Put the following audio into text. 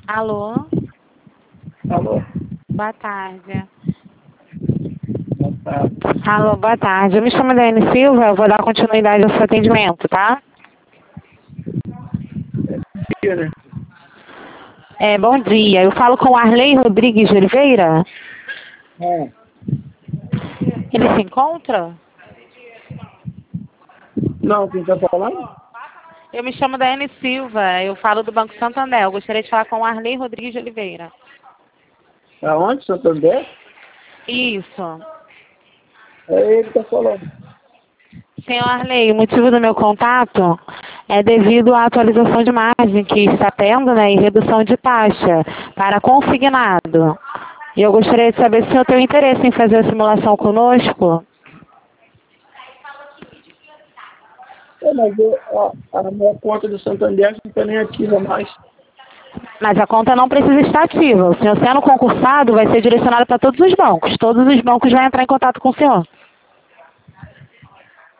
Alô? Alô? Boa tarde. Boa tarde. Alô, boa tarde. Eu me chamo Daiane Silva, eu vou dar continuidade ao seu atendimento, tá? Dia, né? Bom dia. Eu falo com o Arley Rodrigues de Oliveira. É. Ele se encontra? Não, quem tá falando? Eu me chamo Daiane Silva, eu falo do Banco Santander. Eu gostaria de falar com o Arley Rodrigues de Oliveira. Aonde, Santander? Isso. É ele que tá falando. Senhor Arley, o motivo do meu contato é devido à atualização de margem que está tendo, né, e redução de taxa para consignado. E eu gostaria de saber se o senhor tem interesse em fazer a simulação conosco. Mas a minha conta do Santander não tá nem ativa mais. Mas a conta não precisa estar ativa. O senhor sendo concursado vai ser direcionado para todos os bancos. Todos os bancos vão entrar em contato com o senhor.